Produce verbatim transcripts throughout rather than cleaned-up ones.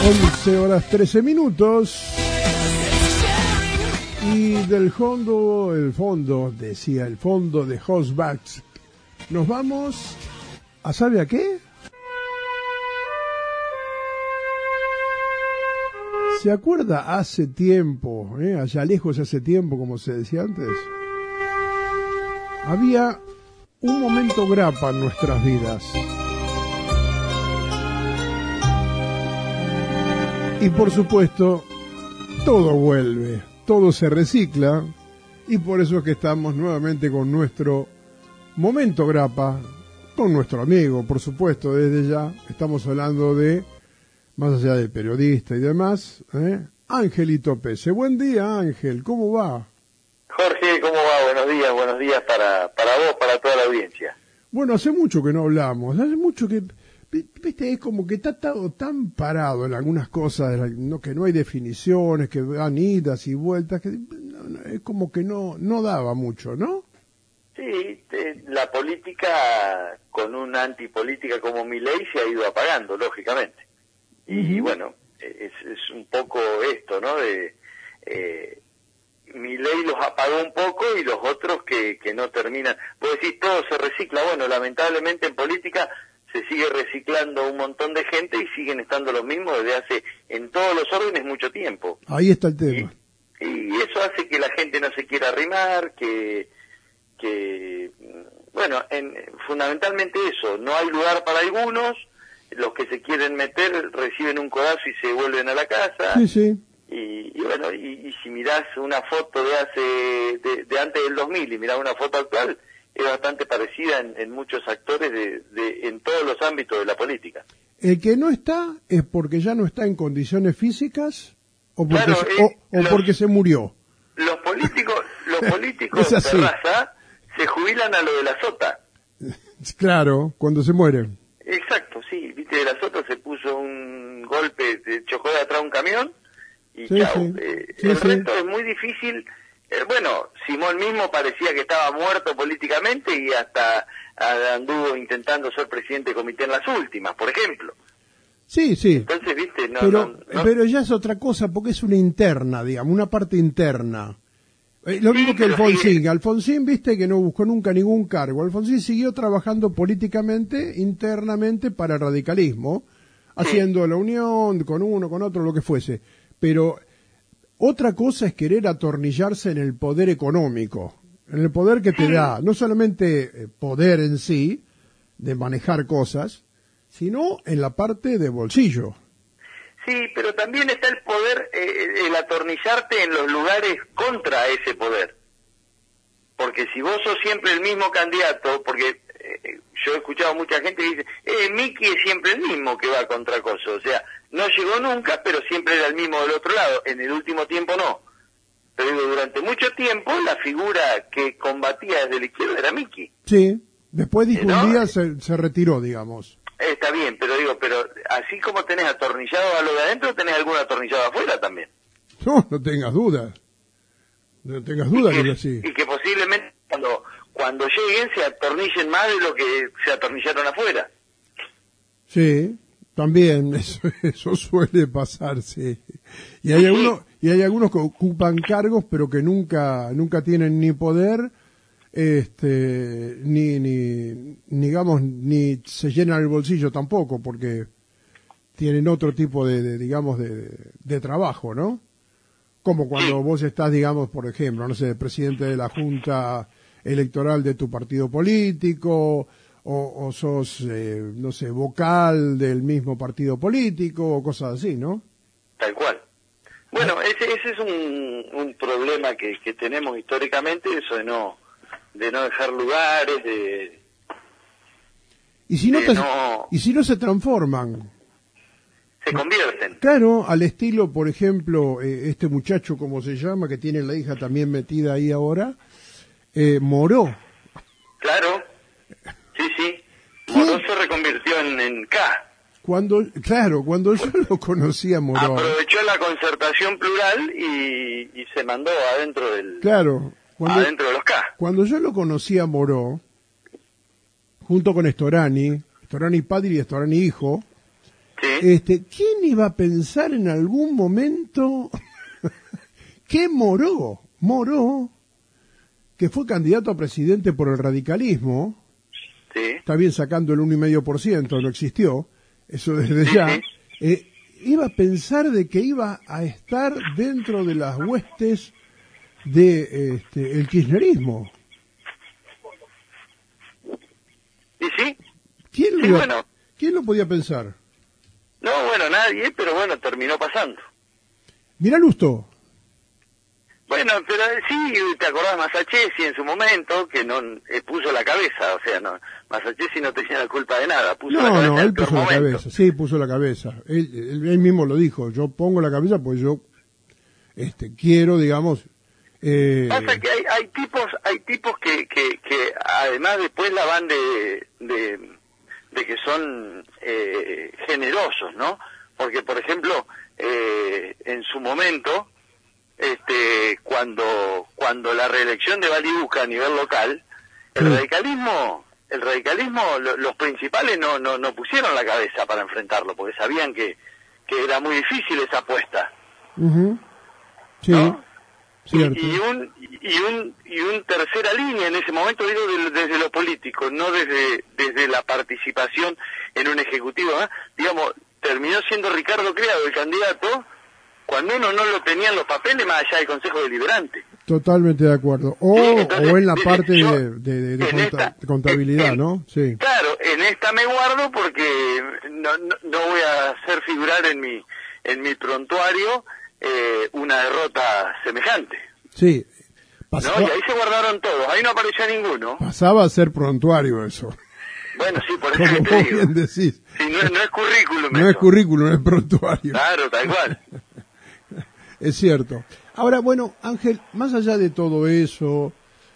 once horas trece minutos. Y del fondo, el fondo, decía, el fondo de Hosbach, nos vamos a, ¿sabe a qué? ¿Se acuerda hace tiempo, eh, allá lejos hace tiempo, como se decía antes? Había un momento grapa en nuestras vidas. Y por supuesto, todo vuelve, todo se recicla, y por eso es que estamos nuevamente con nuestro momento grapa, con nuestro amigo, por supuesto, desde ya. Estamos hablando de, más allá del periodista y demás, ¿eh? Angelito Pese. Buen día, Ángel, ¿cómo va? Jorge, ¿cómo va? Buenos días, buenos días para, para vos, para toda la audiencia. Bueno, hace mucho que no hablamos, hace mucho que... Viste, es como que está todo tan parado en algunas cosas, no, que no hay definiciones, que dan idas y vueltas, que no, no, es como que no no daba mucho, ¿no? Sí, te, la política, con una antipolítica como Milei, se ha ido apagando, lógicamente. Y uh-huh. bueno, es, es un poco esto, ¿no? De eh, Milei los apagó un poco y los otros que, que no terminan. Vos decís, todo se recicla. Bueno, lamentablemente en política se sigue reciclando un montón de gente y siguen estando los mismos desde hace, en todos los órdenes, mucho tiempo. Ahí está el tema. Y, y eso hace que la gente no se quiera arrimar, que, que bueno, en, fundamentalmente eso, no hay lugar para algunos, los que se quieren meter reciben un codazo y se vuelven a la casa. Sí, sí. Y, y bueno, y, y si mirás una foto de hace, de, de antes del dos mil y mirás una foto actual, es bastante parecida en, en muchos actores de, de, en todos los ámbitos de la política. El que no está es porque ya no está en condiciones físicas o porque, claro, se, eh, o, o los, porque se murió. Los políticos, los políticos de raza se jubilan a lo de la sota. Claro, cuando se mueren. Exacto, sí. Viste, de la sota se puso un golpe, se chocó de atrás un camión y sí, chao. Sí. Eh, sí, el sí. resto es muy difícil. Eh, bueno, Simón mismo parecía que estaba muerto políticamente y hasta anduvo intentando ser presidente de comité en las últimas, por ejemplo. Sí, sí. Entonces, viste, no, pero, no, no... pero ya es otra cosa porque es una interna, digamos, una parte interna. Eh, lo sí, mismo que Alfonsín. Sí. Alfonsín, viste, que no buscó nunca ningún cargo. Alfonsín siguió trabajando políticamente, internamente para el radicalismo, sí. haciendo la unión con uno, con otro, lo que fuese. Pero otra cosa es querer atornillarse en el poder económico, en el poder que te da, no solamente poder en sí, de manejar cosas, sino en la parte de bolsillo. Sí, pero también está el poder, eh, el atornillarte en los lugares contra ese poder. Porque si vos sos siempre el mismo candidato, porque eh, yo he escuchado a mucha gente que dice, eh, Miki es siempre el mismo que va contra Coso, o sea, no llegó nunca, pero siempre era el mismo del otro lado. En el último tiempo no. Pero digo, durante mucho tiempo la figura que combatía desde la izquierda era Miki. Sí, después dijo ¿no? un día se, se retiró, digamos. Está bien, pero digo, pero así como tenés atornillado a lo de adentro, tenés algún atornillado afuera también. No, no tengas dudas. No tengas dudas que, que es así. Y que posiblemente cuando, cuando lleguen se atornillen más de lo que se atornillaron afuera. Sí. También, eso, eso suele pasar, sí. Y hay algunos, y hay algunos que ocupan cargos, pero que nunca, nunca tienen ni poder, este, ni, ni, digamos, ni se llenan el bolsillo tampoco, porque tienen otro tipo de, de digamos, de, de trabajo, ¿no? Como cuando vos estás, digamos, por ejemplo, no sé, presidente de la Junta Electoral de tu partido político, O, o sos, eh, no sé, vocal del mismo partido político o cosas así, ¿no? Tal cual. Bueno, ese, ese es un, un problema que, que tenemos históricamente, eso de no de no dejar lugares, de... Y si no, de te, no y si no se transforman. Se convierten. Claro, al estilo, por ejemplo, eh, este muchacho, como se llama, que tiene la hija también metida ahí ahora, eh, Moró. Claro. Sí, sí. Moró se reconvirtió en, en K. Cuando, claro, cuando yo lo conocí a Moró. Aprovechó la concertación plural y, y se mandó adentro del. Claro. Cuando, adentro de los K. Cuando yo lo conocí a Moró, junto con Storani, Storani padre y Storani hijo, sí. Este, ¿quién iba a pensar en algún momento que Moró, Moró, que fue candidato a presidente por el radicalismo, sí. está bien sacando el uno y medio por ciento, no existió, eso desde Sí, ya, sí. eh, iba a pensar de que iba a estar dentro de las huestes de este, el kirchnerismo? ¿Y sí? ¿Quién lo, Sí, iba- bueno. ¿Quién lo podía pensar? No, bueno, nadie, pero bueno, terminó pasando. Mirá Lusto. Bueno, pero sí, te acordás de Masachesi en su momento, que no eh, puso la cabeza, o sea, no, Masachesi no tenía la culpa de nada, puso la No, cabeza no, en el él peor puso la momento. cabeza, sí, puso la cabeza. Él, él, él mismo lo dijo, yo pongo la cabeza pues yo este, quiero, digamos... Eh, Pasa que hay, hay tipos, hay tipos que, que, que además después la van de, de, de que son eh, generosos, ¿no? Porque, por ejemplo, eh, en su momento, este, cuando, cuando la reelección de Baliuca a nivel local, el Sí. radicalismo, el radicalismo, lo- los principales no, no, no pusieron la cabeza para enfrentarlo, porque sabían que, que era muy difícil esa apuesta, ujú, sí, ¿no? cierto. Y, y un y un y un tercera línea en ese momento, digo, de- desde lo político, no desde desde la participación en un ejecutivo, ¿eh? Digamos, terminó siendo Ricardo Criado el candidato cuando uno no lo tenía en los papeles más allá del Consejo Deliberante. Totalmente de acuerdo. O, Sí, entonces, o en la dice, parte yo, de, de- de- de en conta- esta- de contabilidad, en- ¿no? Sí. Claro, en esta me guardo porque no, no, no voy a hacer figurar en mi en mi prontuario eh, una derrota semejante. Sí. ¿No? Pasaba, Y ahí se guardaron todos, ahí no apareció ninguno. pasaba a ser prontuario eso. Bueno, sí, por eso Como que te vos digo. bien decís. Sí, no, es- no es currículum No eso. es currículum, es prontuario. Claro, tal cual. Es cierto. Ahora, bueno, Ángel, más allá de todo eso,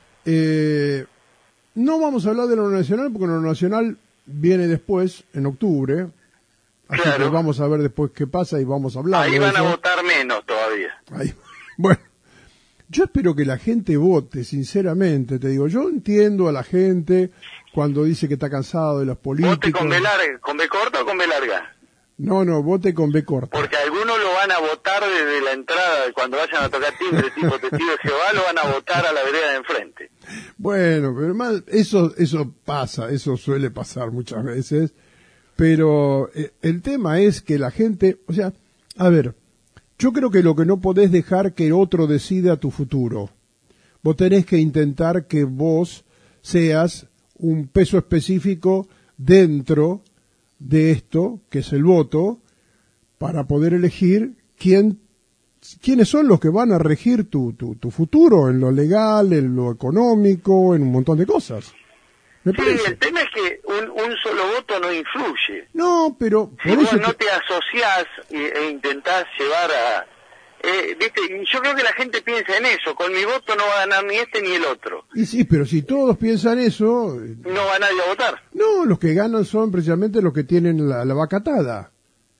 eh, no vamos a hablar de lo nacional porque lo nacional viene después, en octubre. Así Claro. que vamos a ver después qué pasa y vamos a hablar Ahí de van a eso. votar menos todavía. Ahí- Bueno, yo espero que la gente vote, sinceramente, te digo. Yo entiendo a la gente cuando dice que está cansado de los políticos. ¿Vote con B larga, con B corta o con B larga? No, no, vote con B corta. Porque algunos lo van a votar desde la entrada, cuando vayan a tocar timbre tipo testigo de Jehová, lo van a votar a la vereda de enfrente. Bueno, pero más, eso, eso pasa, eso suele pasar muchas veces. Pero eh, el tema es que la gente, o sea, a ver, yo creo que lo que no podés dejar que otro decida tu futuro. Vos tenés que intentar que vos seas un peso específico dentro de esto, que es el voto, para poder elegir quién, quiénes son los que van a regir tu, tu, tu futuro en lo legal, en lo económico, en un montón de cosas. Me Sí, parece. el tema es que un, un solo voto no influye. No, pero Si por vos eso no te- te asociás y- e intentás llevar a... Eh, ¿viste? Y yo creo que la gente piensa en eso. Con mi voto no va a ganar ni este ni el otro. y sí, pero si todos piensan eso, eh, No va nadie a votar. no, los que ganan son precisamente los que tienen la, la vaca atada.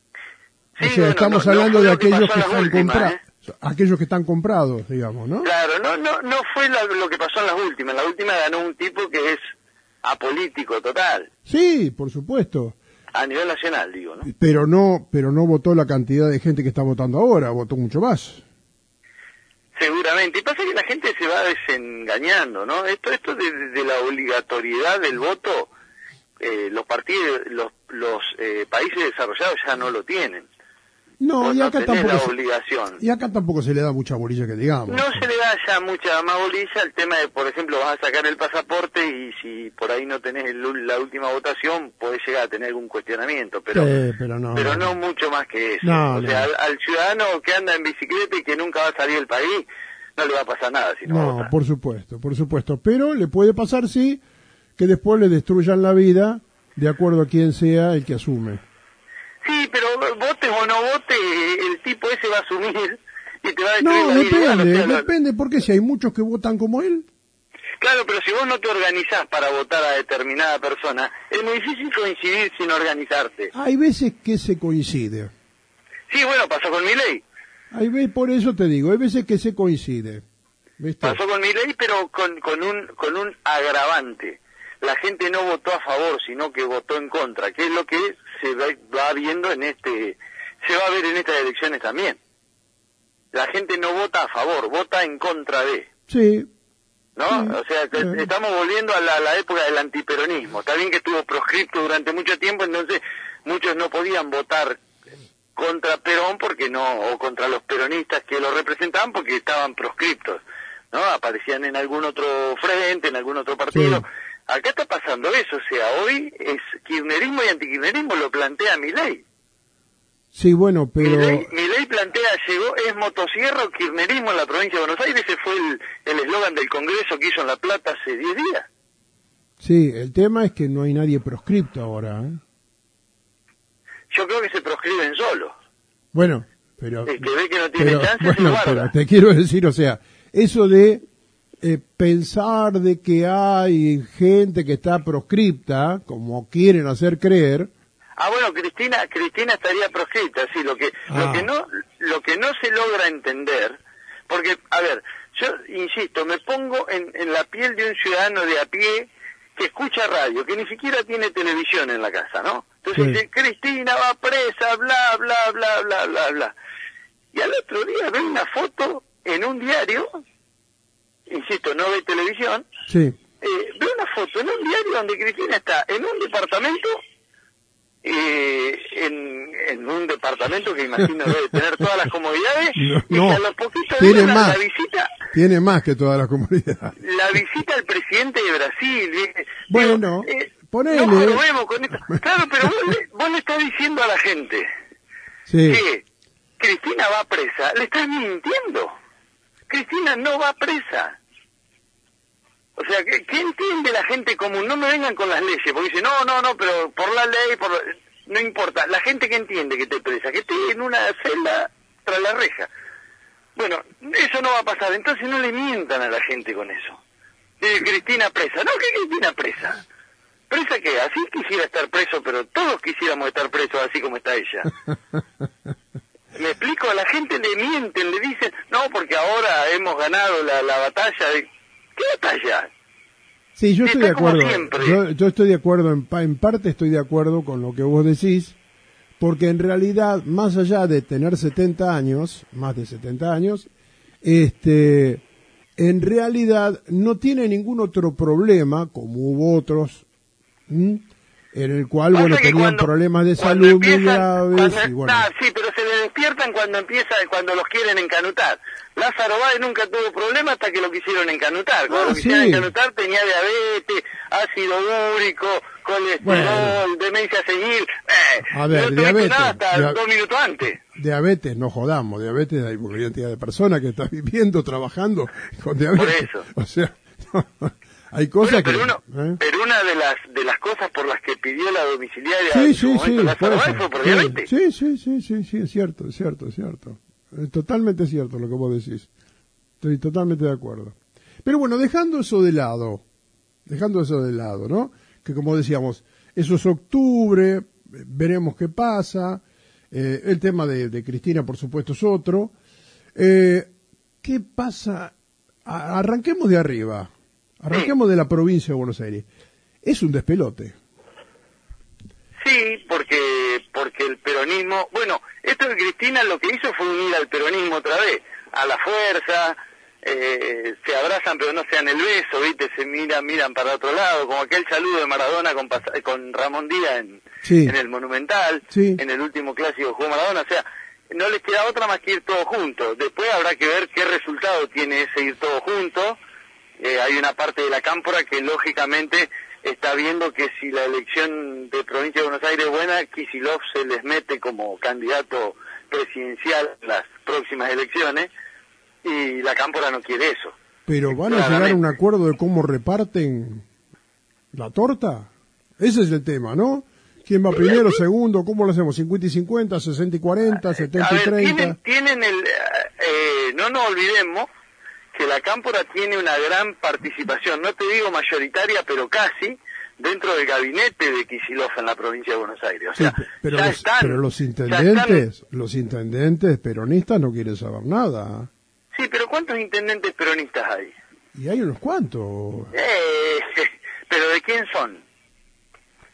Sí, o sea, bueno, estamos no- no hablando fue de lo que aquellos pasó que en las están últimas, comprados, ¿eh? aquellos que están comprados, digamos, ¿no? Claro, no no no fue la- lo que pasó en las últimas. En la última ganó un tipo que es apolítico total. Sí, por supuesto. A nivel nacional, digo, ¿no? Pero no, pero no votó la cantidad de gente que está votando ahora, votó mucho más. Seguramente. Y pasa que la gente se va desengañando, ¿no? Esto esto de, de la obligatoriedad del voto, eh, los partidos, los, los eh, países desarrollados ya no lo tienen. No, Vos y no acá tenés tampoco la se, obligación. y acá tampoco se le da mucha bolilla que digamos. No se le da ya mucha más bolilla el tema de, por ejemplo, vas a sacar el pasaporte y si por ahí no tenés el- la última votación, podés llegar a tener algún cuestionamiento, pero Sí, pero no. pero no mucho más que eso. No, o no. sea, al, al ciudadano que anda en bicicleta y que nunca va a salir del país, no le va a pasar nada si no, No, vota. por supuesto, por supuesto. Pero le puede pasar, sí, que después le destruyan la vida de acuerdo a quién sea el que asume. Sí, pero votes o no votes, el tipo ese va a asumir y te va a destruir No, la vida igual, depende, o sea, lo- depende, porque si hay muchos que votan como él. Claro, pero si vos no te organizás para votar a determinada persona, es muy difícil coincidir sin organizarte. Hay veces que se coincide. Sí, bueno, pasó con Milei. Hay veces, por eso te digo, hay veces que se coincide. ¿Viste? Pasó con Milei, pero con, con un con un agravante. La gente no votó a favor, sino que votó en contra, que es lo que se va, va va viendo en este, se va a ver en estas elecciones también. La gente no vota a favor, vota en contra de. Sí. ¿No? Sí, o sea, que sí. Estamos volviendo a la, la época del antiperonismo. Está bien que estuvo proscripto durante mucho tiempo, entonces muchos no podían votar contra Perón porque no, o contra los peronistas que lo representaban porque estaban proscriptos, ¿no? Aparecían en algún otro frente, en algún otro partido. Sí. Acá está pasando eso, o sea, hoy es kirchnerismo y antikirchnerismo, lo plantea Milei. Sí, bueno, pero... Milei, Milei plantea, llegó, es motosierra o kirchnerismo en la provincia de Buenos Aires, ese fue el eslogan del Congreso que hizo en La Plata hace diez días. Sí, el tema es que no hay nadie proscripto ahora, ¿eh? Yo creo que se proscriben solos. Bueno, pero... El que ve que no tiene pero, chance bueno, se guarda. Pero te quiero decir, o sea, eso de eh, pensar de que hay gente que está proscripta, como quieren hacer creer... Ah, bueno, Cristina, Cristina estaría proscripta, sí, lo que, ah. lo que no, lo que no se logra entender, porque, a ver, yo insisto, me pongo en, en la piel de un ciudadano de a pie que escucha radio, que ni siquiera tiene televisión en la casa, ¿no? Entonces sí. dice, Cristina va presa, bla, bla, bla, bla, bla, bla. Y al otro día ve una foto en un diario, insisto, no ve televisión, sí. eh, ve una foto en un diario donde Cristina está en un departamento, Eh, en, en un departamento que imagino debe tener todas las comodidades, no, y no, que a los poquitos tiene días más, la visita tiene más que todas las comodidades. La visita al presidente de Brasil. Eh, bueno, digo, eh, ponele. No jorobemos con esto. Claro, pero vos le, vos le estás diciendo a la gente sí. que Cristina va presa. Le estás mintiendo. Cristina no va presa. O sea, ¿qué, ¿qué entiende la gente común? No me vengan con las leyes, porque dicen, no, no, no, pero por la ley, por no importa. La gente que entiende que esté presa, que esté en una celda tras la reja. Bueno, eso no va a pasar, entonces no le mientan a la gente con eso. Dice, Cristina presa. No, ¿qué Cristina presa? ¿Presa qué? Así quisiera estar preso, pero todos quisiéramos estar presos así como está ella. Me explico, a la gente le mienten, le dicen, no, porque ahora hemos ganado la, la batalla de... ¿Qué batalla? Sí, yo estoy de acuerdo. Yo, yo estoy de acuerdo, en, en parte estoy de acuerdo con lo que vos decís, porque en realidad, más allá de tener setenta años, más de setenta años, este, en realidad no tiene ningún otro problema, como hubo otros, ¿m? en el cual, bueno, tenían cuando, problemas de salud empiezan, muy graves. Cuando, y bueno. Ah, sí, pero se le despiertan cuando empieza, cuando los quieren encanutar. Lázaro Báez nunca tuvo problema hasta que lo quisieron encanutar. Cuando ah, lo quisieron sí. encanutar tenía diabetes, ácido úrico, colesterol, bueno. demencia senil. Eh, a ver, no diabetes. Nada hasta dia dos minutos antes. Diabetes, no jodamos. Diabetes hay una cantidad de personas que están viviendo, trabajando con diabetes. Por eso. O sea... Hay cosas bueno, pero, que, uno, ¿eh? pero una de las de las cosas por las que pidió la domiciliaria sí, en sí, momento sí, Lázaro Báez fue por diabetes. Sí, sí, sí, sí, sí, es cierto, es cierto, es cierto. Es totalmente cierto lo que vos decís. Estoy totalmente de acuerdo. Pero bueno, dejando eso de lado, dejando eso de lado, ¿no? Que como decíamos, eso es octubre, veremos qué pasa. Eh, el tema de, de Cristina, por supuesto, es otro. Eh, ¿Qué pasa? A, arranquemos de arriba. Arranquemos sí. de la provincia de Buenos Aires. Es un despelote. Sí, porque porque el peronismo... Bueno, esto de Cristina lo que hizo fue unir al peronismo otra vez. A la fuerza, eh, se abrazan pero no se dan el beso, ¿viste? Se miran, miran para otro lado, como aquel saludo de Maradona con, con Ramón Díaz en, sí. en el Monumental, sí. en el último clásico que jugó Maradona. O sea, no les queda otra más que ir todos juntos. Después habrá que ver qué resultado tiene ese ir todos juntos. Eh, hay una parte de la cámpora que lógicamente está viendo que si la elección de Provincia de Buenos Aires es buena, Kicillof se les mete como candidato presidencial en las próximas elecciones y la cámpora no quiere eso. Pero ¿van a llegar a un acuerdo de cómo reparten la torta? Ese es el tema, ¿no? ¿Quién va primero, segundo? ¿Cómo lo hacemos? ¿cincuenta y cincuenta, sesenta y cuarenta, setenta y treinta? Tienen, tienen el... Eh, no nos olvidemos que la cámpora tiene una gran participación, no te digo mayoritaria, pero casi, dentro del gabinete de Kicillof en la provincia de Buenos Aires. O sea, sí, pero, ya los, están, pero los intendentes, están... los intendentes peronistas no quieren saber nada. Sí, pero ¿cuántos intendentes peronistas hay? Y hay unos cuantos. Eh, pero ¿de quién son?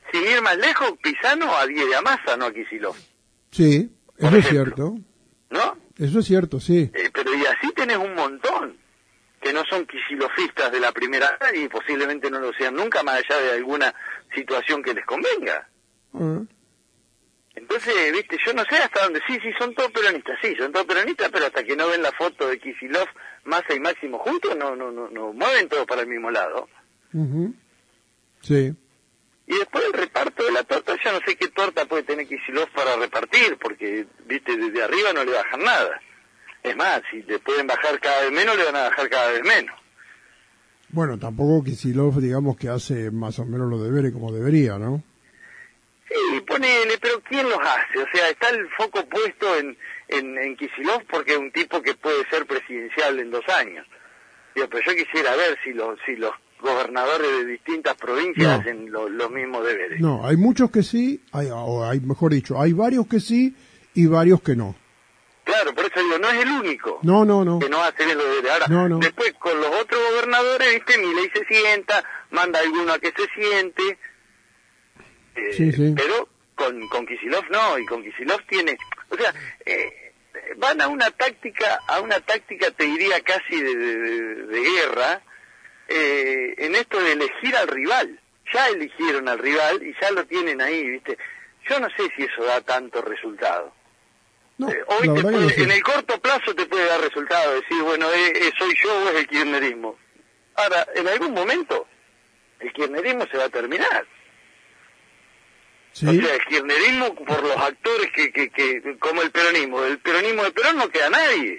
sin ir más lejos, Pisano adhiere a Massa, no a Kicillof. Sí, eso Por es ejemplo. cierto. ¿No? Eso es cierto, sí. Eh, pero y así tenés un montón que no son kicilofistas de la primera y posiblemente no lo sean nunca, más allá de alguna situación que les convenga. Ah. Entonces, viste, yo no sé hasta dónde, sí, sí, son todos peronistas, sí, son todos peronistas, pero hasta que no ven la foto de Kicillof, Massa y Máximo juntos, no, no, no, no mueven todos para el mismo lado. Uh-huh. Sí. Y después el reparto de la torta, yo no sé qué torta puede tener Kicillof para repartir, porque, viste, desde arriba no le bajan nada. Es más, si le pueden bajar cada vez menos, le van a bajar cada vez menos. Bueno, tampoco Kicillof, digamos que hace más o menos los deberes como debería, ¿no? Sí, ponele, pero ¿quién los hace? O sea, está el foco puesto en, en, en Kicillof porque es un tipo que puede ser presidencial en dos años. Digo, pero yo quisiera ver si los, si los gobernadores de distintas provincias No. hacen lo, los mismos deberes. No, hay muchos que sí, hay, o hay, mejor dicho, hay varios que sí y varios que no. Claro, por eso digo, no es el único No, no, no. que no hace bien los deberes. Ahora, No, no. después con los otros gobernadores, viste, Milei se sienta, manda a alguno a que se siente, eh, Sí, sí. pero con, con Kicillof no, y con Kicillof tiene, o sea, eh, van a una táctica, a una táctica te diría casi de, de, de- de guerra, eh, en esto de elegir al rival. Ya eligieron al rival y ya lo tienen ahí, viste. Yo no sé si eso da tanto resultado. No, Eh, hoy la te verdad que puede- no sé. en el corto plazo te puede dar resultado, decir, bueno, eh, eh, soy yo o es el kirchnerismo. Ahora, en algún momento, el kirchnerismo se va a terminar. Sí, O sea, el kirchnerismo por los actores que, que, que, como el peronismo, el peronismo de Perón no queda nadie.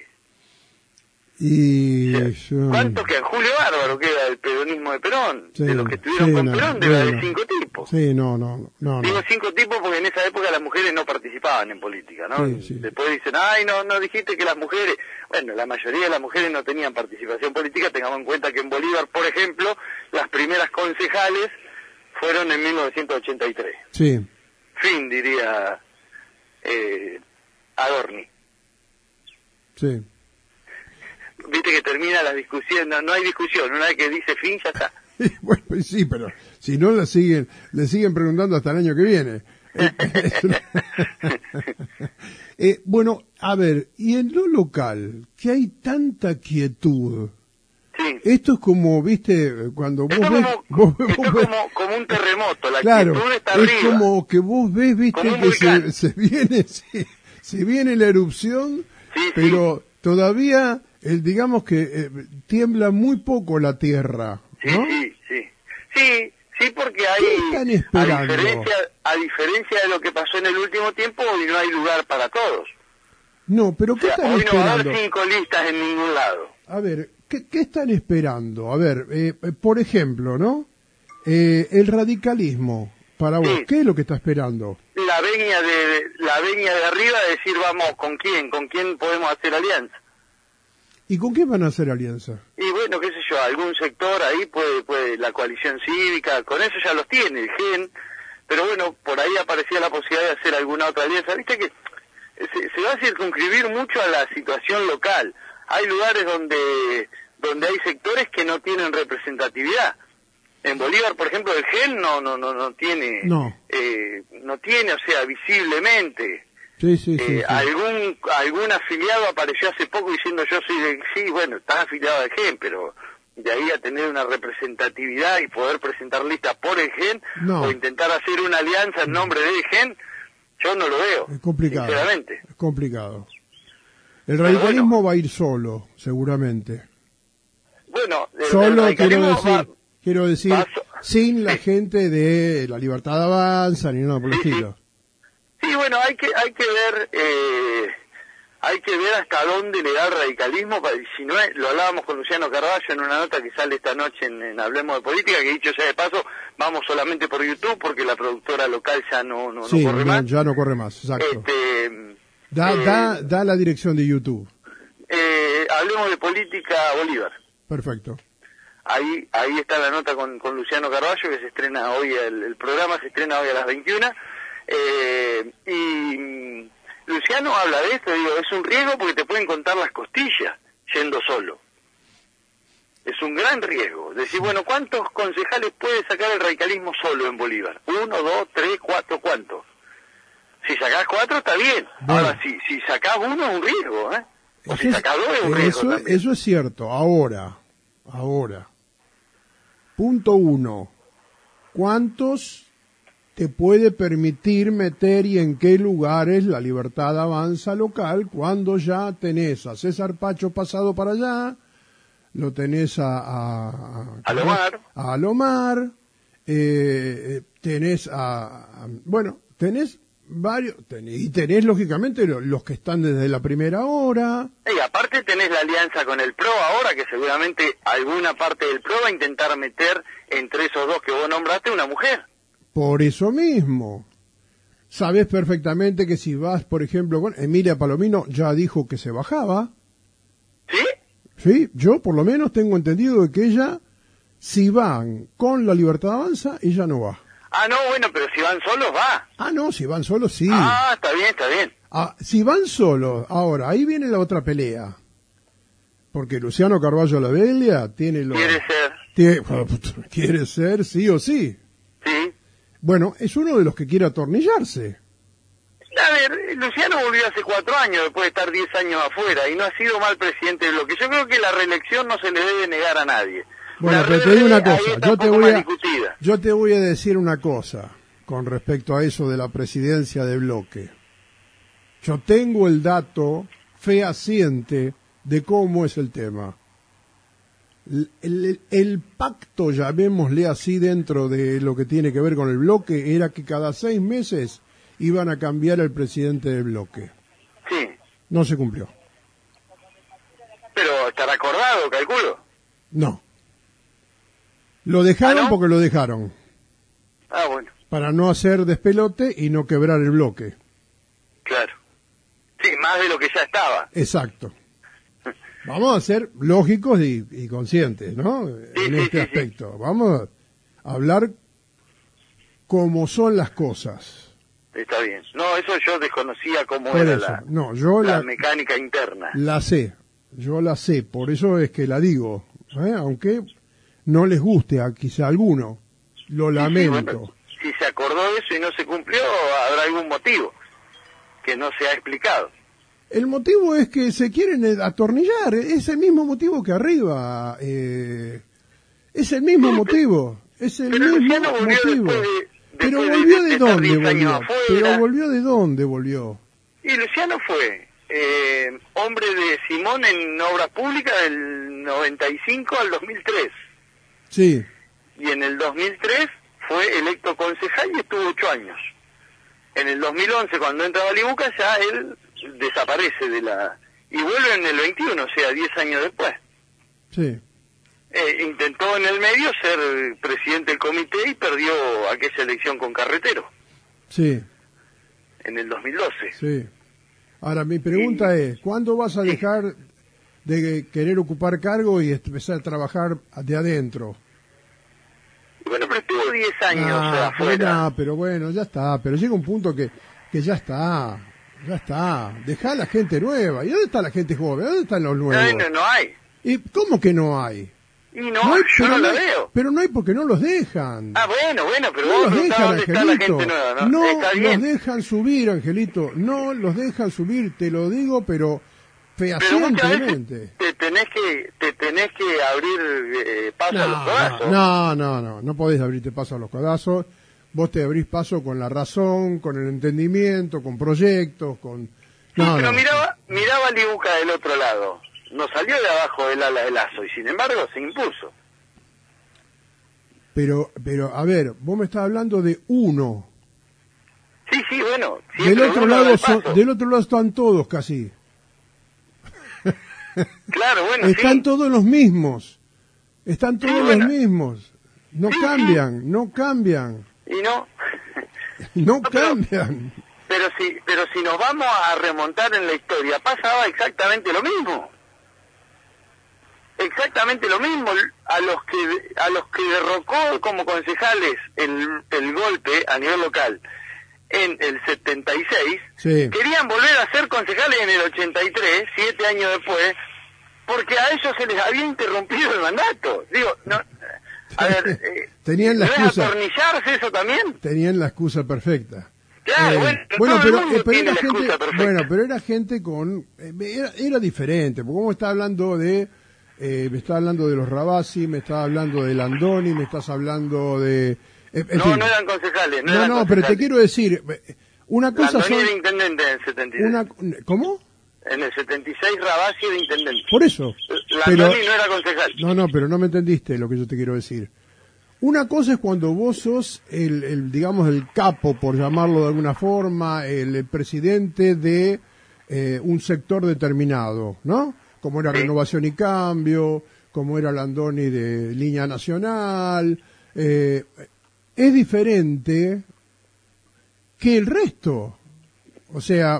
y... O sea, yo- ¿cuántos quedan? Julio Bárbaro queda del peronismo de Perón, Sí, de los que estuvieron sí, con no, Perón, de la de bueno. cinco tipos. Sí, no, no, no, Digo no. cinco tipos porque en esa época las mujeres no participaban en política, ¿no? Sí, sí. Después dicen, ay, no, no dijiste que las mujeres... Bueno, la mayoría de las mujeres no tenían participación política, tengamos en cuenta que en Bolívar, por ejemplo, las primeras concejales fueron en mil novecientos ochenta y tres. Sí, Fin, diría eh, Adorni. sí. Viste que termina la discusión, no, no hay discusión, una vez que dice fin ya está. Bueno, pues sí, pero si no la siguen, le siguen preguntando hasta el año que viene. Eh, es una- Eh, bueno, a ver, y en lo local, que hay tanta quietud. Sí. Esto es como, viste, cuando vos Esto, ves, como, vos- esto vos es ves- como, como un terremoto, la claro, actitud está es arriba. como que vos ves, viste, Como un que se, volcán. se viene, se, se viene la erupción, Sí, sí. pero todavía, eh, digamos que eh, tiembla muy poco la tierra, Sí, ¿no? sí, sí. Sí, sí, porque ¿Qué hay, están a esperando? diferencia, a diferencia de lo que pasó en el último tiempo, hoy no hay lugar para todos. No, pero O ¿qué sea, están hoy no va a esperando? haber cinco listas en ningún lado. A ver, ¿qué, qué están esperando? A ver, eh, eh, por ejemplo, ¿no? Eh, el radicalismo, para vos, Sí. ¿qué es lo que está esperando? La veña de la veña de arriba de decir, vamos, ¿con quién? ¿Con quién podemos hacer alianza? ¿Y con qué van a hacer alianza? Y bueno, qué sé yo, algún sector ahí puede, puede, la coalición cívica, con eso ya los tiene, el G E N, pero bueno, por ahí aparecía la posibilidad de hacer alguna otra alianza. Viste que se, se va a circunscribir mucho a la situación local. Hay lugares donde, donde hay sectores que no tienen representatividad. En Bolívar, por ejemplo, el G E N no, no, no, no tiene, No. eh, no tiene, o sea, visiblemente. Sí, sí, sí. Eh, sí. algún algún afiliado apareció hace poco diciendo yo soy de... Sí, bueno, estás afiliado al G E N, pero de ahí a tener una representatividad y poder presentar listas por el G E N No. o intentar hacer una alianza en nombre del G E N, yo no lo veo, Es complicado. sinceramente. Es complicado. El Pero radicalismo bueno. va a ir solo, seguramente. Bueno, el- el Solo quiero radicalismo decir, va- quiero decir, va so- sin la sí. gente de La Libertad Avanza ni nada por el Sí, sí. estilo. Sí, bueno, hay que hay que ver eh, hay que ver hasta dónde le da el radicalismo. pa- Si no es, lo hablábamos con Luciano Carballo en una nota que sale esta noche en, en Hablemos de Política, que dicho sea de paso, vamos solamente por YouTube porque la productora local ya no no, no Sí, corre no, más. ya no corre más, exacto. Este, Da, eh, da, da la dirección de YouTube. eh, Hablemos de Política Bolívar. Perfecto. Ahí ahí está la nota con, con Luciano Carballo, que se estrena hoy, el, el programa se estrena hoy a las veintiuna. Eh, y mm, Luciano habla de esto, digo, es un riesgo porque te pueden contar las costillas yendo solo. Es un gran riesgo. Decir, bueno, ¿cuántos concejales puede sacar el radicalismo solo en Bolívar? Uno, dos, tres, cuatro, ¿cuántos? Si sacás cuatro está bien. Bueno. Ahora, si, si sacás uno es un riesgo, ¿eh? O si sacás dos es un riesgo eso, también. Eso es cierto. Ahora, ahora. Punto uno. ¿Cuántos te puede permitir meter y en qué lugares la Libertad Avanza local cuando ya tenés a César Pacho pasado para allá, lo tenés a... A, a, a Lomar. A Lomar, eh, tenés a, a... Bueno, tenés varios... Tenés, y tenés, lógicamente, los, los que están desde la primera hora. Y aparte tenés la alianza con el P R O ahora, que seguramente alguna parte del P R O va a intentar meter entre esos dos que vos nombraste una mujer. Por eso mismo. Sabés perfectamente que si vas, por ejemplo, con Emilia Palomino, ya dijo que se bajaba. ¿Sí? Sí, yo por lo menos tengo entendido de que ella, si van con la Libertad Avanza, ella no va. Ah, no, bueno, pero si van solos, va. Ah, no, si van solos, sí. Ah, está bien, está bien. Ah, si van solos, ahora, ahí viene la otra pelea. Porque Luciano Carballo La Bella tiene lo... Quiere ser. Tiene, quiere ser, sí o sí. Sí. Bueno, es uno de los que quiere atornillarse. A ver, Luciano volvió hace cuatro años después de estar diez años afuera y no ha sido mal presidente del bloque. Yo creo que la reelección no se le debe negar a nadie. Bueno, la pero te digo una cosa, yo te, voy a, yo te voy a decir una cosa con respecto a eso de la presidencia del bloque. Yo tengo el dato fehaciente de cómo es el tema. El, el, el pacto, llamémosle así, dentro de lo que tiene que ver con el bloque, era que cada seis meses iban a cambiar el presidente del bloque. Sí. No se cumplió. Pero estará acordado, calculo. No. Lo dejaron ¿Ah, no? porque lo dejaron. Ah, bueno. Para no hacer despelote y no quebrar el bloque. Claro. Sí, más de lo que ya estaba. Exacto. Vamos a ser lógicos y, y conscientes, ¿no? Sí, en sí, este sí, aspecto. Sí. Vamos a hablar como son las cosas. Está bien. No, eso yo desconocía cómo por era eso. la, no, yo la la mecánica interna. La sé, yo la sé, por eso es que la digo, ¿eh? Aunque no les guste a quizá a alguno, lo lamento. Sí, bueno, si se acordó de eso y no se cumplió, habrá algún motivo que no se ha explicado. El motivo es que se quieren atornillar, es el mismo motivo que arriba, eh, es el mismo sí, motivo, es el pero mismo motivo. De, pero volvió de, de, de dónde volvió, pero volvió de dónde volvió. Y Luciano fue eh, hombre de Simón en obras públicas del noventa y cinco al dos mil tres. Sí. Y en el dos mil tres fue electo concejal y estuvo ocho años. En el dos mil once, cuando entra Balibuca, ya él desaparece de la... y vuelve en el veintiuno, o sea, diez años después. Sí. Eh, intentó en el medio ser presidente del comité y perdió aquella elección con Carretero. Sí. En el dos mil doce. Sí. Ahora, mi pregunta y... es, ¿cuándo vas a sí. dejar de querer ocupar cargo y empezar a trabajar de adentro? Bueno, pero estuvo diez años ah, afuera. Pero, no, pero bueno, ya está. Pero llega un punto que, que ya está. Ya está. Dejá a la gente nueva. ¿Y dónde está la gente joven? ¿Dónde están los nuevos? No, no, no hay. ¿Y cómo que no hay? Y no, no hay, yo no la veo. Pero no hay porque no los dejan. Ah, bueno, bueno, pero no vos los dejan, dónde está la gente nueva, ¿no? No está bien. los dejan subir, Angelito. No los dejan subir, te lo digo, pero fehacientemente. Te tenés que te tenés que abrir eh, paso no, a los codazos. No, no, no, no podés abrirte paso a los codazos. Vos te abrís paso con la razón, con el entendimiento, con proyectos, con... Sí, no, pero no. miraba, miraba a Libuca del otro lado. No salió de abajo del ala de Lazo y sin embargo se impuso. Pero, pero, a ver, vos me estás hablando de uno. Sí, sí, bueno. Del otro lado, son, del otro lado están todos casi. Claro, bueno, Están sí. todos los mismos. Están todos sí, los bueno. mismos. No sí, cambian, sí. no cambian. Y no. no, no cambian. Pero, pero si, pero si nos vamos a remontar en la historia, pasaba exactamente lo mismo. Exactamente lo mismo. A los que a los que derrocó como concejales el, el golpe a nivel local en el setenta y seis, sí. querían volver a ser concejales en el ochenta y tres, siete años después, porque a ellos se les había interrumpido el mandato. Digo, no, a ver, eh, tenían la ¿no excusa. es atornillarse eso también? Tenían la excusa perfecta. Claro, eh, bueno, bueno, todo pero, el mundo eh, pero tiene era la gente, excusa perfecta. bueno, pero era gente con, eh, era, era diferente, porque como está hablando de, eh, me está hablando de los Rabasi, me está hablando de Landoni, me estás hablando de, eh, en No, fin. no eran concejales. No, No, eran no, concejales. pero te quiero decir, una cosa Landoni son, era intendente en el setenta y seis. una, ¿cómo? En el setenta y seis Rabasi era intendente. Por eso. Landoni Pero, no era concejal. no, no, pero no me entendiste lo que yo te quiero decir. Una cosa es cuando vos sos el, el digamos, el capo, por llamarlo de alguna forma, el, el presidente de eh, un sector determinado, ¿no? Como era Sí. Renovación y Cambio, como era Landoni de Línea Nacional. Eh, es diferente que el resto. O sea,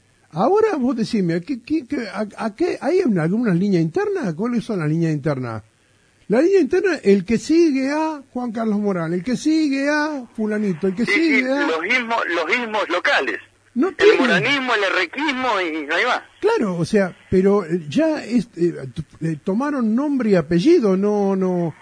ahora vos decime, ¿qué, qué, qué, a, a qué, ¿hay algunas líneas internas? ¿Cuáles son las líneas internas? La línea interna, el que sigue a Juan Carlos Morales, el que sigue a fulanito, el que Sí, sigue sí, a... los ismos, los ismos locales. No El tiene... moranismo, el errequismo y no hay más. Claro, o sea, pero ya es, eh, eh, tomaron nombre y apellido, no, no,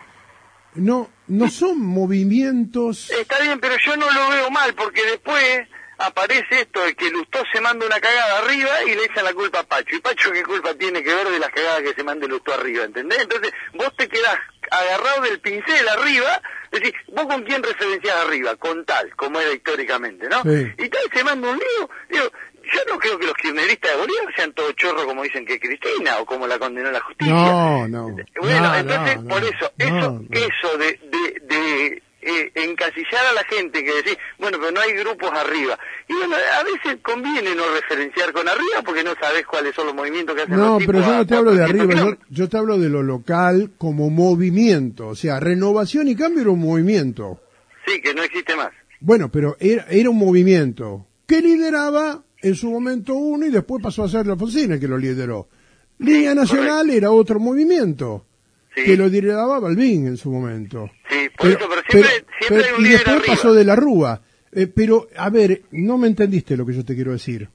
no, no son movimientos... Está bien, pero yo no lo veo mal, porque después aparece esto de que Lustó se manda una cagada arriba y le echan la culpa a Pacho. ¿Y Pacho qué culpa tiene que ver de las cagadas que se mande Lustó arriba? ¿Entendés? Entonces vos te quedás agarrado del pincel arriba, decís, ¿vos con quién referenciás arriba? Con tal, como era históricamente, ¿no? Sí. Y tal se manda un lío. Digo, yo no creo que los kirchneristas de Bolívar sean todos chorros como dicen que Cristina o como la condenó la justicia. No, no. Bueno, no, entonces, no, por no, eso, no, eso, no. eso de, de, de eh, encasillar a la gente, que decir, bueno, pero no hay grupos arriba. Y bueno, a veces conviene no referenciar con arriba porque no sabes cuáles son los movimientos que hacen No, los tipos. pero yo a no te hablo de cuatrocientos arriba, yo, kilómetros. yo te hablo de lo local como movimiento, o sea, Renovación y Cambio era un movimiento. Sí, que no existe más. Bueno, pero era, era un movimiento que lideraba en su momento uno y después pasó a ser la Alfonsín el que lo lideró. Línea Sí, Nacional correcto. era otro movimiento Sí. que lo lideraba Balbín en su momento. Sí, por eso, pero siempre, siempre pero- hay un y líder después arriba. pasó de la Rúa. Eh, pero, a ver, no me entendiste lo que yo te quiero decir.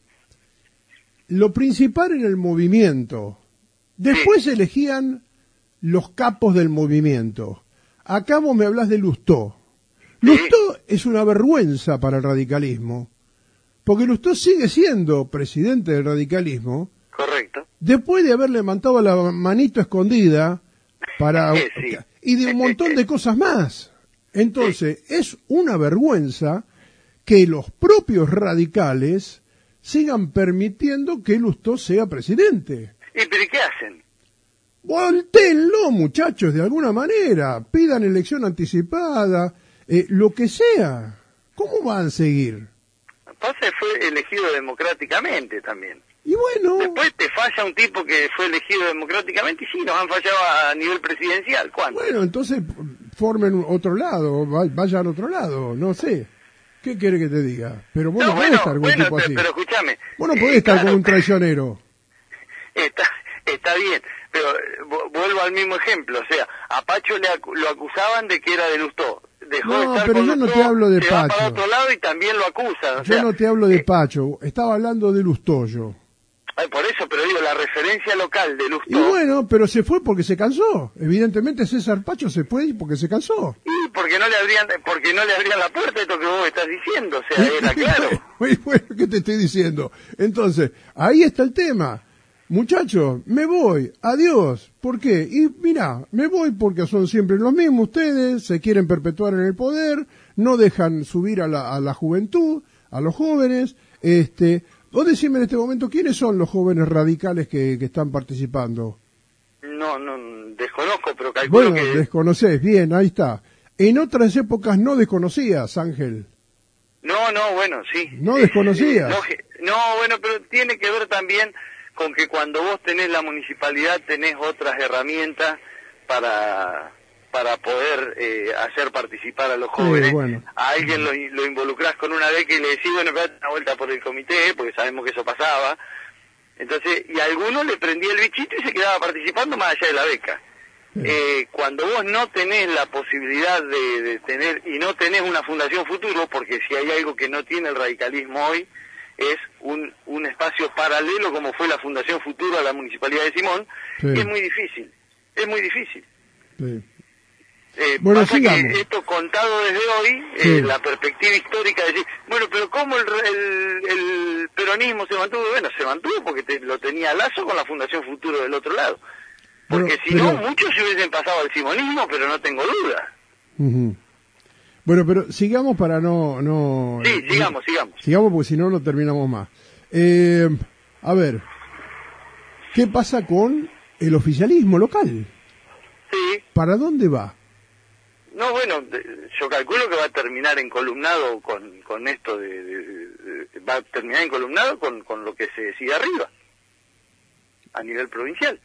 Lo principal era el movimiento. Después se elegían los capos del movimiento. Acá vos me hablas de Lustó. Lustó es una vergüenza para el radicalismo, porque Lustó sigue siendo presidente del radicalismo Correcto. después de haber levantado la manito escondida para Sí, sí. y de un montón de cosas más. Entonces, es una vergüenza que los propios radicales sigan permitiendo que Lustó sea presidente. ¿Y pero qué hacen? Voltéenlo, muchachos, de alguna manera. Pidan elección anticipada, eh, lo que sea. ¿Cómo van a seguir? Pasa que fue elegido democráticamente también. Y bueno, Después te falla un tipo que fue elegido democráticamente y sí, nos han fallado a nivel presidencial. ¿Cuándo? bueno, entonces formen otro lado, va- vayan a otro lado, no sé. ¿Qué quiere que te diga? Pero vos no, No, podés bueno, estar con un bueno, tipo pero, así. pero escúchame. Vos no eh, podés estar claro, con un traicionero. Está, está bien, pero eh, vu- vuelvo al mismo ejemplo. O sea, a Pacho le acu- lo acusaban de que era de Lustó. Dejó No, de estar pero con yo no Lustó, te hablo de se va Pacho. para otro lado y también lo acusan. O Yo sea, no te hablo de eh, Pacho, estaba hablando de Lustoyo. ay, por eso, pero digo, la referencia local de Lustó. Y bueno, pero se fue porque se cansó. Evidentemente César Pacho se fue porque se cansó. Y porque no le abrían, porque no le abrían la puerta, esto que vos estás diciendo, o sea, era claro. Y bueno, ¿qué te estoy diciendo? Entonces, ahí está el tema. Muchachos, me voy, adiós. ¿Por qué? Y mira, me voy porque son siempre los mismos ustedes, se quieren perpetuar en el poder, no dejan subir a la, a la juventud, a los jóvenes. Este, vos decime en este momento, ¿quiénes son los jóvenes radicales que, que están participando? No, no, desconozco, pero calculo Bueno, que... desconocés, bien, ahí está. En otras épocas no desconocías, Ángel. No, no, bueno, sí. No Eh, desconocías. eh, logi- no, bueno, pero tiene que ver también con que cuando vos tenés la municipalidad tenés otras herramientas para para poder eh, hacer participar a los Sí, jóvenes. bueno. A alguien lo, lo involucrás con una beca y le decís, bueno, date una vuelta por el comité, porque sabemos que eso pasaba. Entonces, y a alguno le prendía el bichito y se quedaba participando más allá de la beca. Eh, cuando vos no tenés la posibilidad de, de tener, y no tenés una fundación futuro, porque si hay algo que no tiene el radicalismo hoy, es un, un espacio espacio paralelo como fue la Fundación Futuro a la Municipalidad de Simón, sí. y es muy difícil, es muy difícil. Sí. Eh, bueno, pasa sigamos. que esto contado desde hoy, Sí. eh, la perspectiva histórica de decir, bueno, pero ¿cómo el, el, el peronismo se mantuvo? Bueno, se mantuvo porque te, lo tenía a Lazo con la Fundación Futuro del otro lado. Porque Bueno, si pero... no, muchos se hubiesen pasado al simonismo, pero no tengo duda. Uh-huh. Bueno, pero sigamos para no... no Sí, eh, sigamos, sigamos. Sigamos porque si no, no terminamos más. Eh, a ver, ¿qué pasa con el oficialismo local? Sí. ¿Para dónde va? No, bueno, yo calculo que va a terminar encolumnado con, con esto de, de, de, de... Va a terminar encolumnado con, con lo que se decide arriba, a nivel provincial.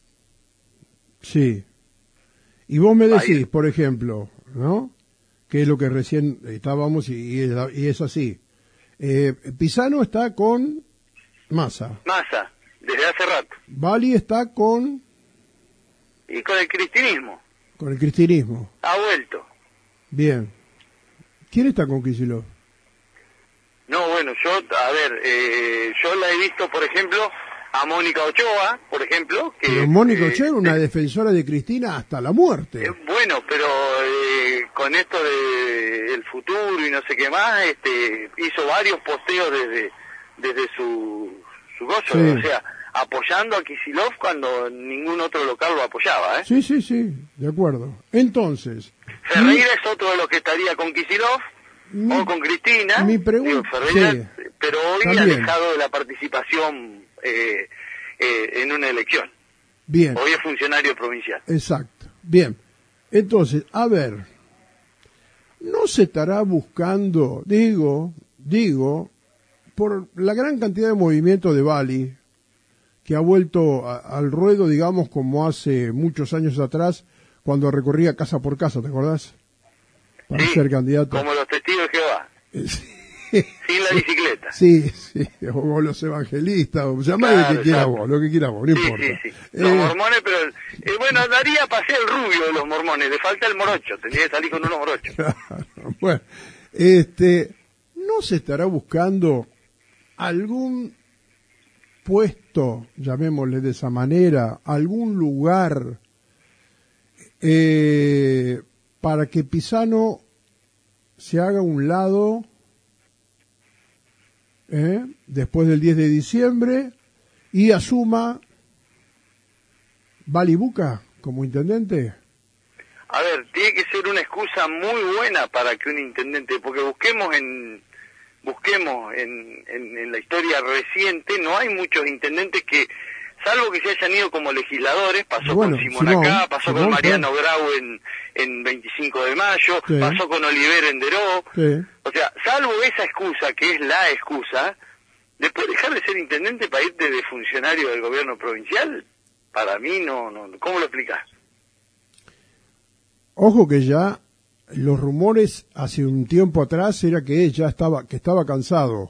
Sí. Y vos me decís, por ejemplo, ¿no? Que es lo que recién estábamos y, y, es, y es así. Eh, Pisano está con Massa. Massa, desde hace rato. Bali está con... Y con el cristinismo. Con el cristinismo. Ha vuelto. Bien. ¿Quién está con Kicillof? No, bueno, yo, a ver, eh, yo la he visto, por ejemplo, a Mónica Ochoa, por ejemplo. Que, pero Mónica eh, Ochoa era una eh, defensora de Cristina hasta la muerte. Eh, bueno, pero eh, con esto de el futuro y no sé qué más, este, hizo varios posteos desde desde su su gozo, sí. O sea, apoyando a Kicillof cuando ningún otro local lo apoyaba, ¿eh? Sí, sí, sí, de acuerdo. Entonces... Ferreira mi, es otro de los que estaría con Kicillof mi, o con Cristina. Mi pregunta... Ferreira, sí, pero hoy también. ha dejado de la participación eh, eh, en una elección. Bien. Hoy es funcionario provincial. Exacto. Bien. Entonces, a ver, ¿no se estará buscando, digo, digo, por la gran cantidad de movimiento de Bali, que ha vuelto a, al ruedo, digamos, como hace muchos años atrás, cuando recorría casa por casa, ¿te acordás? Para sí, ser candidato. Como los testigos de Jehová. Sí. Sin la bicicleta. Sí, sí, o los evangelistas, o llamá Claro, lo que quieras exacto. vos, lo que quieras vos, no sí, importa. Sí, sí. Los eh, mormones, pero, eh, bueno, daría para ser el rubio de los mormones, le falta el morocho, tendría que salir con unos morochos. Claro, bueno, este, ¿no se estará buscando algún puesto, llamémosle de esa manera, algún lugar eh, para que Pisano se haga a un lado eh, después del diez de diciembre y asuma Balibuca como intendente? A ver, tiene que ser una excusa muy buena para que un intendente, porque busquemos en busquemos en, en, en la historia reciente, no hay muchos intendentes que, salvo que se hayan ido como legisladores, pasó bueno, con Simón, Simón acá, pasó Simón, con Mariano sí. Grau en, en veinticinco de mayo, Sí. pasó con Oliver en Deró, Sí. o sea, salvo esa excusa, que es la excusa, después dejar de ser intendente para irte de funcionario del gobierno provincial, para mí no, no, ¿cómo lo explicás? Ojo que ya los rumores hace un tiempo atrás era que ya estaba que estaba cansado,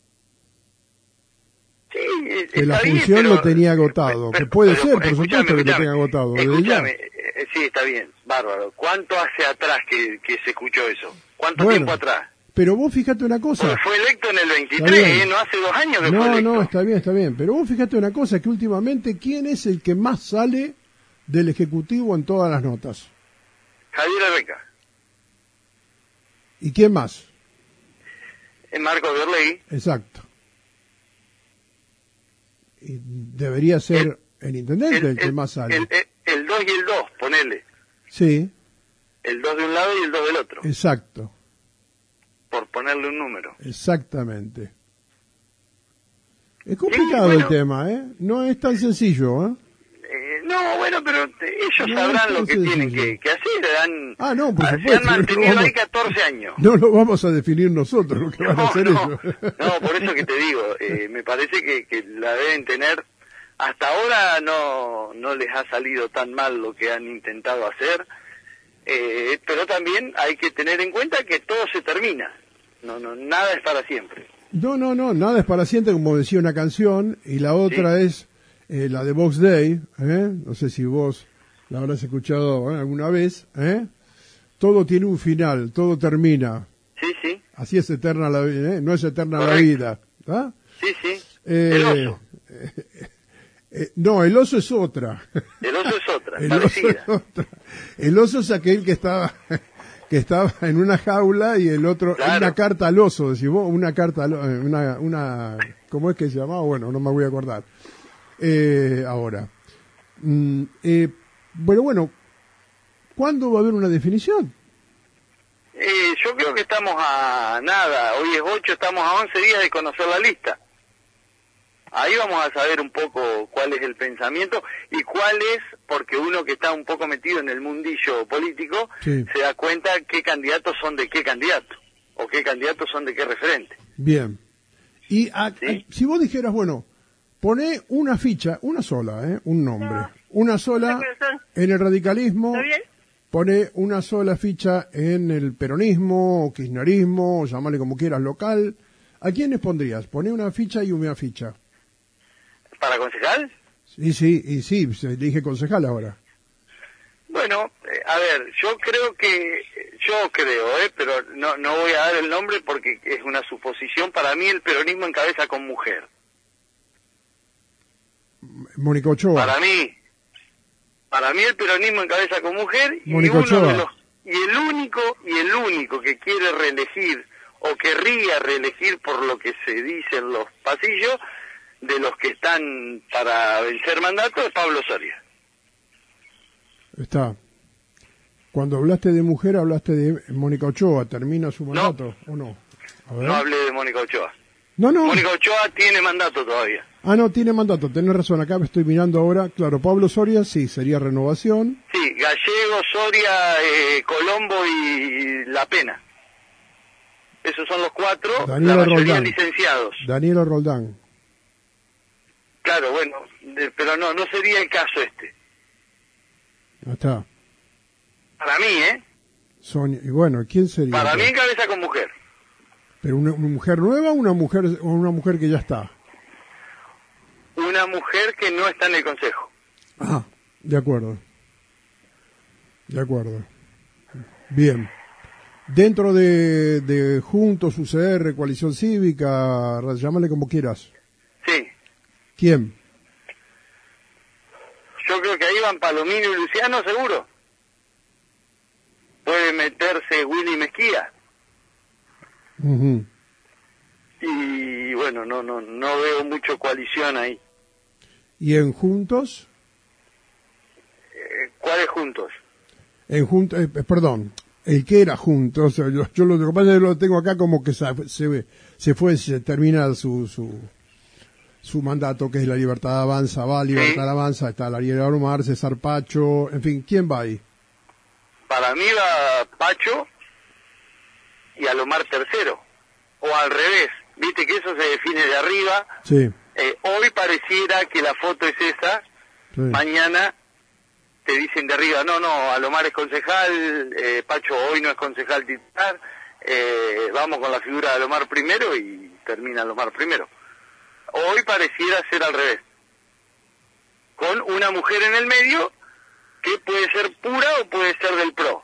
Sí, que la está bien, función pero- lo tenía agotado, pero- que puede pero, ser, por escúchame, supuesto que lo escúchame, tenga agotado, desde ya. Escúchame, eh, sí, está bien, bárbaro. ¿Cuánto hace atrás que, que se escuchó eso? ¿Cuánto Bueno, tiempo atrás? Pero vos fíjate una cosa. Porque fue electo en el Está veintitrés, bien. ¿eh? No hace dos años que fue No, electo. no, está bien, está bien. Pero vos fíjate una cosa, que últimamente, ¿quién es el que más sale del Ejecutivo en todas las notas? Javier Arreca, ¿Y quién más? en Marco Berley. Exacto. Y debería ser el, intendente el, que más sale. El, el, el dos y el dos, ponele. Sí, El dos de un lado y el dos del otro, exacto, por ponerle un número. exactamente. Es complicado Sí, bueno. el tema, ¿eh? No es tan sencillo, ¿eh? Eh, no, bueno, pero te- ellos No, sabrán es lo que tan tienen sencillo. que, que hacer. Han, Ah, no, por se supuesto, han no mantenido vamos- ahí catorce años. No lo vamos a definir nosotros, lo que van a No, hacer no, ellos. no, por eso que te digo, eh, me parece que, que la deben tener, hasta ahora no, no les ha salido tan mal lo que han intentado hacer, eh, pero también hay que tener en cuenta que todo se termina, no, no, nada es para siempre. No, no, no, nada es para siempre, como decía una canción, y la otra es eh, la de Box Day, ¿eh? No sé si vos la habrás escuchado ¿eh? alguna vez, ¿eh? Todo tiene un final, todo termina. Sí, sí, Así es eterna la vida, ¿eh? No es eterna Correcto. la vida. ¿ah? Sí, sí. Eh, el oso. Eh, eh, no, el oso es otra. El oso es otra, el parecida. Oso es otra. El oso es aquel que estaba que estaba en una jaula y el otro, Claro. una carta al oso, decís vos, una carta al, una, una, ¿cómo es que se llamaba? Bueno, no me voy a acordar. Eh, ahora. Mm, eh, bueno, bueno, ¿cuándo va a haber una definición? Eh, yo creo que estamos a nada, hoy es ocho, estamos a once días de conocer la lista. Ahí vamos a saber un poco cuál es el pensamiento y cuál es, porque uno que está un poco metido en el mundillo político, Sí. se da cuenta qué candidatos son de qué candidato, o qué candidatos son de qué referente. Bien. Y a- ¿Sí? a- si vos dijeras, bueno, poné una ficha, una sola, ¿eh? Un nombre. Una sola en el radicalismo, ¿Está bien? pone una sola ficha en el peronismo, o kirchnerismo, o llamale como quieras, local. ¿A quiénes pondrías? Poné una ficha y una ficha. ¿Para concejal? Sí, sí, y sí, se elige concejal ahora. Bueno, eh, a ver, yo creo que, yo creo, eh, pero no, no voy a dar el nombre porque es una suposición, para mí el peronismo encabeza con mujer. Mónica Ochoa. Para mí, para mí el peronismo encabeza con mujer y Mónica uno Ochoa. de los, y el único, y el único que quiere reelegir o querría reelegir por lo que se dice en los pasillos de los que están para vencer mandato es Pablo Soria. Está. Cuando hablaste de mujer, hablaste de Mónica Ochoa. ¿Termina su mandato o no? A ver. No hablé de Mónica Ochoa. No, no. Mónica Ochoa tiene mandato todavía. Ah, no, tiene mandato. Tenés razón. Acá me estoy mirando ahora. Claro, Pablo Soria, sí, sería renovación. Sí, Gallego, Soria, eh, Colombo y La Pena. Esos son los cuatro, Daniela la mayoría Roldán. licenciados. Daniela Roldán. Claro, bueno, de- pero no, no sería el caso este. Ahí está. Para mí, ¿eh? Sonia. Y bueno, ¿quién sería? Para mí encabeza con mujer. ¿Pero una, una mujer nueva o una mujer, o una mujer que ya está? Una mujer que no está en el consejo. Ah, de acuerdo. De acuerdo. Bien. Dentro de, de Juntos, U C R, Coalición Cívica, llámale como quieras. Sí, ¿Quién? yo creo que ahí van Palomino y Luciano, seguro. Puede meterse Willy Mezquía. Ujú. Y bueno, no no no veo mucho coalición ahí. ¿Y en Juntos? Eh, ¿Cuáles juntos? En Juntos, eh, perdón, el que era Juntos, yo, yo lo, lo que pasa es que lo tengo acá como que se, se, se fue, se termina su, su, su mandato, que es la Libertad Avanza, va, Libertad Sí. Avanza, está la Ariel Omar, César Pacho, en fin, ¿quién va ahí? Para mí va Pacho y Alomar tercero. O al revés, viste que eso se define de arriba. Sí, Eh, hoy pareciera que la foto es esa, sí. mañana te dicen de arriba, no, no, Alomar es concejal, eh, Pacho hoy no es concejal titular, eh, vamos con la figura de Alomar primero y termina Alomar primero. Hoy pareciera ser al revés, con una mujer en el medio que puede ser pura o puede ser del PRO.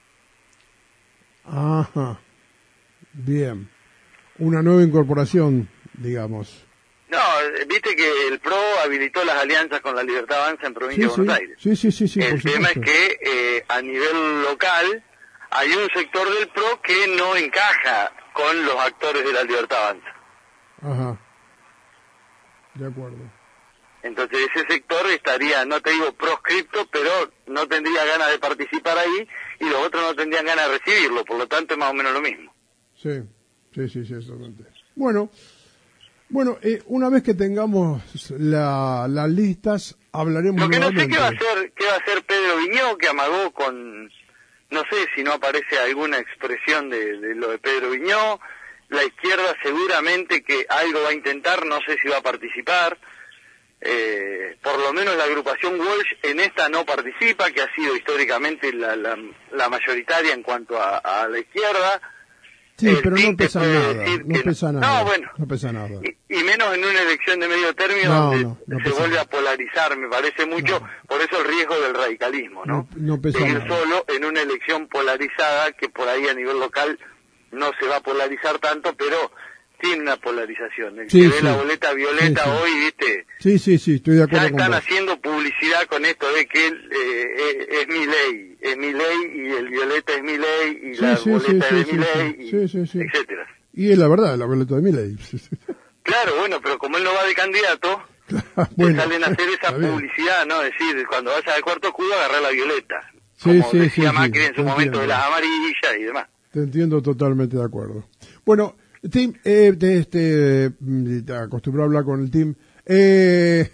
Ajá, bien. Una nueva incorporación, digamos. No, eh, viste que el PRO habilitó las alianzas con la Libertad Avanza en Provincia Sí, de Buenos sí, Aires. sí, sí, sí, sí, El por tema es supuesto. que eh, a nivel local hay un sector del PRO que no encaja con los actores de la Libertad Avanza. Ajá, de acuerdo. Entonces ese sector estaría, no te digo proscripto, pero no tendría ganas de participar ahí y los otros no tendrían ganas de recibirlo, por lo tanto es más o menos lo mismo. Sí, sí, sí, sí, exactamente. Bueno, bueno, eh, una vez que tengamos la, las listas, hablaremos Lo que no sé nuevamente. qué va a hacer, qué va a hacer Pedro Viñó, que amagó con, no sé si no aparece alguna expresión de, de lo de Pedro Viñó. La izquierda seguramente que algo va a intentar, no sé si va a participar. Eh, por lo menos la agrupación Walsh en esta no participa, que ha sido históricamente la, la, la mayoritaria en cuanto a, a la izquierda. Sí, El pero no Tinte pesa puede nada, decir no que pesa no. nada. No, bueno. No pesa nada. Y, y menos en una elección de medio término No, donde no, no se pesa vuelve nada. a polarizar, me parece mucho, No. por eso el riesgo del radicalismo, ¿no? No- no pesa De ir nada. solo en una elección polarizada que por ahí a nivel local no se va a polarizar tanto, pero tiene una polarización. El Sí, que sí. ve la boleta violeta Sí, sí. hoy, viste, Sí, sí, sí, estoy de acuerdo ya con están vos. haciendo publicidad con esto de que él, eh, es, es mi ley, es mi ley y el violeta es mi ley y Sí, la sí, boleta sí, es de sí, mi sí, ley, sí. y Sí, sí, sí. etcétera. Y es la verdad, la boleta de mi ley. Claro, bueno, pero como él no va de candidato, Bueno, te salen a hacer esa está bien. publicidad, ¿no? Es decir, cuando vayas al cuarto escudo, agarrar la violeta. Sí, Como sí, decía sí, Macri sí, en su te momento entiendo. de las amarillas y demás. Te entiendo totalmente de acuerdo. Bueno, Tim, eh, de este, mm, te acostumbrado a hablar con el Tim. Eh,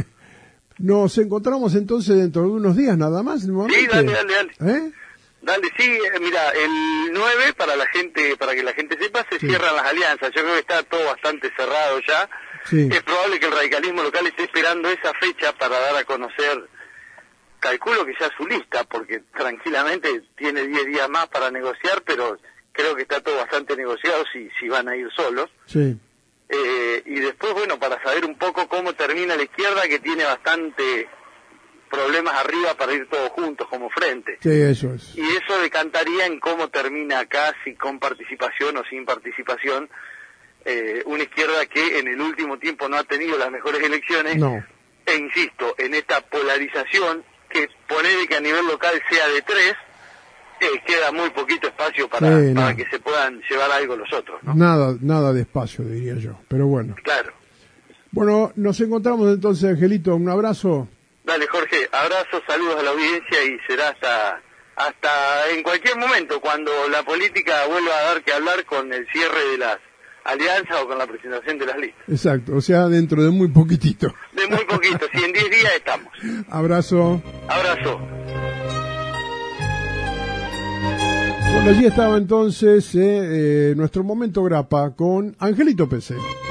nos encontramos entonces dentro de unos días nada más, nuevamente. Sí, dale, dale, dale. ¿Eh? Dale, sí, eh, mira, el nueve, para la gente, para que la gente sepa, se Sí. cierran las alianzas. Yo creo que está todo bastante cerrado ya. Sí. Es probable que el radicalismo local esté esperando esa fecha para dar a conocer, calculo que ya su lista, porque tranquilamente tiene diez días más para negociar, pero creo que está todo bastante negociado si, si van a ir solos. Sí. Eh, y después, bueno, para saber un poco cómo termina la izquierda, que tiene bastante problemas arriba para ir todos juntos como frente. Sí, eso es. Y eso decantaría en cómo termina acá, si con participación o sin participación, eh, una izquierda que en el último tiempo no ha tenido las mejores elecciones. No. E insisto, en esta polarización, que ponele que a nivel local sea de tres, eh, queda muy poquito espacio para, Sí, para no. que se puedan llevar algo los otros, ¿no? Nada, nada de espacio, diría yo. Pero bueno. Claro. Bueno, nos encontramos entonces, Angelito. Un abrazo. Dale, Jorge, abrazos, saludos a la audiencia y será hasta hasta en cualquier momento, cuando la política vuelva a dar que hablar con el cierre de las alianzas o con la presentación de las listas. Exacto, o sea, dentro de muy poquitito. De muy poquito, si en diez días estamos. Abrazo. Abrazo. Bueno, allí estaba entonces eh, eh, nuestro momento grapa con Angelito P C.